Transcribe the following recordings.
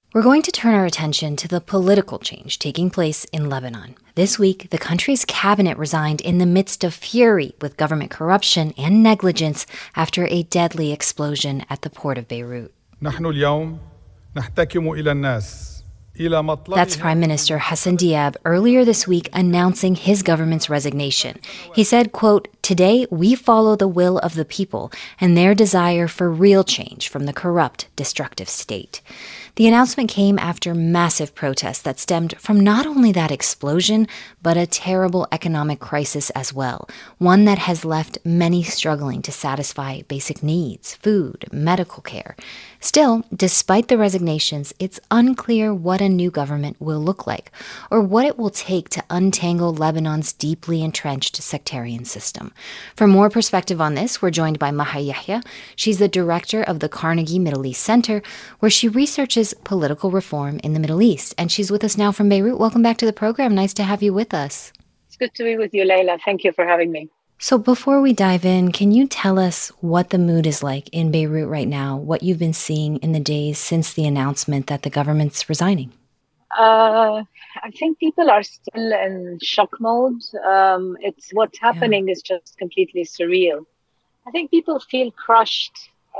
We're going to turn our attention to the political change taking place in Lebanon. This week, the country's cabinet resigned in the midst of fury with government corruption and negligence after a deadly explosion at the port of Beirut. نحن اليوم نحتكم إلى الناس. That's Prime Minister Hassan Diab earlier this week announcing his government's resignation. He said, quote, "Today we follow the will of the people and their desire for real change from the corrupt, destructive state." The announcement came after massive protests that stemmed from not only that explosion, but a terrible economic crisis as well, one that has left many struggling to satisfy basic needs, food, medical care. Still, despite the resignations, it's unclear what a new government will look like, or what it will take to untangle Lebanon's deeply entrenched sectarian system. For more perspective on this, we're joined by Maha Yahya. She's the director of the Carnegie Middle East Center, where she researches political reform in the Middle East. And she's with us now from Beirut. Welcome back to the program. Nice to have you with us. It's good to be with you, Layla. Thank you for having me. So before we dive in, can you tell us what the mood is like in Beirut right now, what you've been seeing in the days since the announcement that the government's resigning? I think people are still in shock mode. It's what's happening is just completely surreal. I think people feel crushed.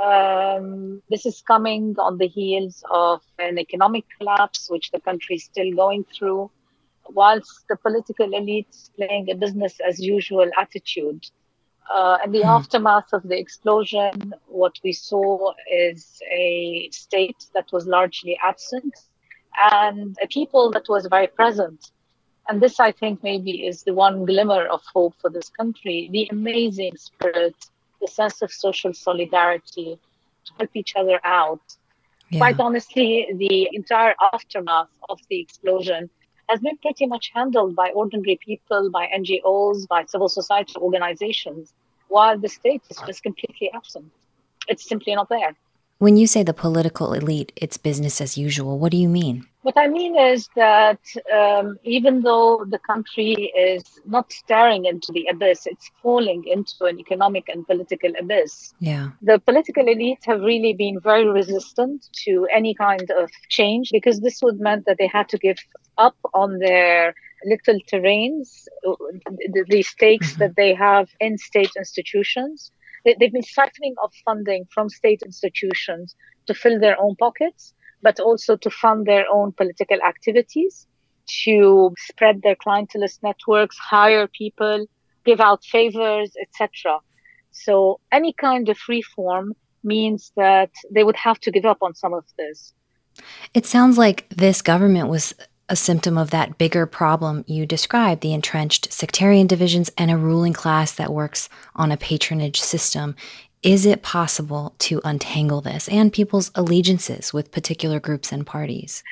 This is coming on the heels of an economic collapse, which the country is still going through, whilst the political elite is playing a business as usual attitude. In the aftermath of the explosion, what we saw is a state that was largely absent and a people that was very present. And this, I think, maybe is the one glimmer of hope for this country, the amazing spirit, the sense of social solidarity, to help each other out. Yeah. Quite honestly, the entire aftermath of the explosion has been pretty much handled by ordinary people, by NGOs, by civil society organizations, while the state is just completely absent. It's simply not there. When you say the political elite, it's business as usual, what do you mean? What I mean is that even though the country is not staring into the abyss, it's falling into an economic and political abyss. Yeah. The political elite have really been very resistant to any kind of change because this would mean that they had to give up on their little terrains, the stakes that they have in state institutions. They've been siphoning off funding from state institutions to fill their own pockets, but also to fund their own political activities, to spread their clientelist networks, hire people, give out favors, etc. So any kind of reform means that they would have to give up on some of this. It sounds like this government was a symptom of that bigger problem you described, the entrenched sectarian divisions and a ruling class that works on a patronage system. Is it possible to untangle this and people's allegiances with particular groups and parties?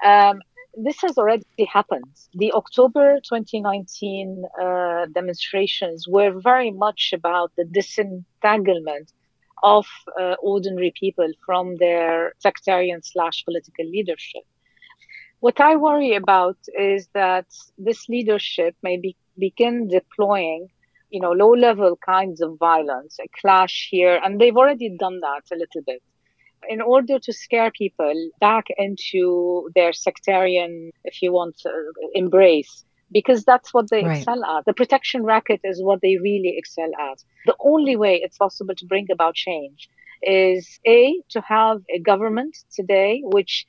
This has already happened. The October 2019 demonstrations were very much about the disentanglement of ordinary people from their sectarian/political leadership. What I worry about is that this leadership may begin deploying, low-level kinds of violence, a clash here, and they've already done that a little bit, in order to scare people back into their sectarian, if you want, embrace, because that's what they excel at. The protection racket is what they really excel at. The only way it's possible to bring about change is, A, to have a government today which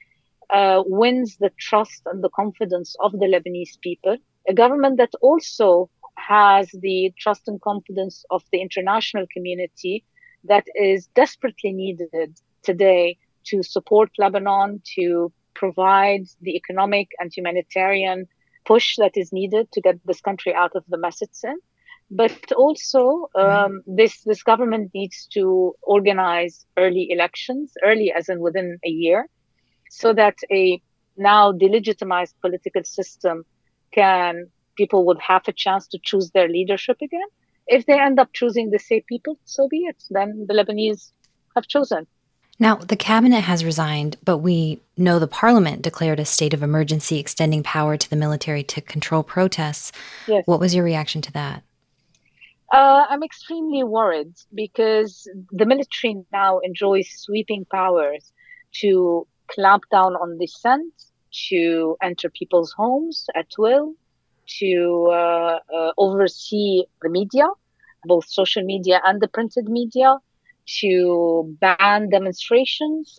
wins the trust and the confidence of the Lebanese people, a government that also has the trust and confidence of the international community that is desperately needed today to support Lebanon, to provide the economic and humanitarian push that is needed to get this country out of the mess it's in. But also, this government needs to organize early elections, early as in within a year, so that a now delegitimized political system people would have a chance to choose their leadership again. If they end up choosing the same people, so be it. Then the Lebanese have chosen. Now, the cabinet has resigned, but we know the parliament declared a state of emergency, extending power to the military to control protests. Yes. What was your reaction to that? I'm extremely worried because the military now enjoys sweeping powers to clamp down on dissent, to enter people's homes at will, to oversee the media, both social media and the printed media, to ban demonstrations.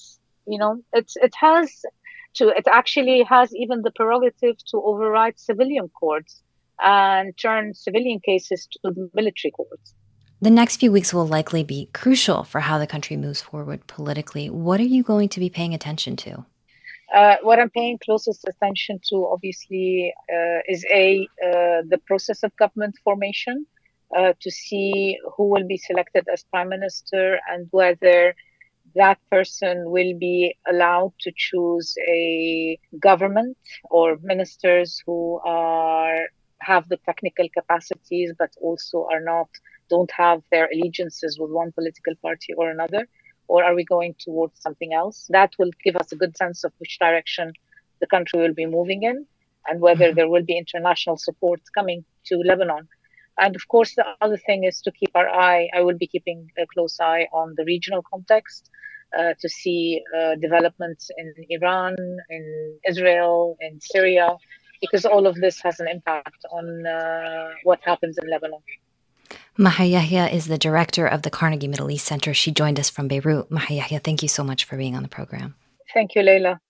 It actually has even the prerogative to override civilian courts and turn civilian cases to the military courts. The next few weeks will likely be crucial for how the country moves forward politically. What are you going to be paying attention to? What I'm paying closest attention to, obviously, is the process of government formation, to see who will be selected as prime minister and whether that person will be allowed to choose a government or ministers who have the technical capacities, but also don't have their allegiances with one political party or another. Or are we going towards something else? That will give us a good sense of which direction the country will be moving in and whether there will be international support coming to Lebanon. And of course, the other thing is to keep I will be keeping a close eye on the regional context, to see developments in Iran, in Israel, in Syria, because all of this has an impact on what happens in Lebanon. Maha Yahya is the director of the Carnegie Middle East Center. She joined us from Beirut. Maha Yahya, thank you so much for being on the program. Thank you, Leila.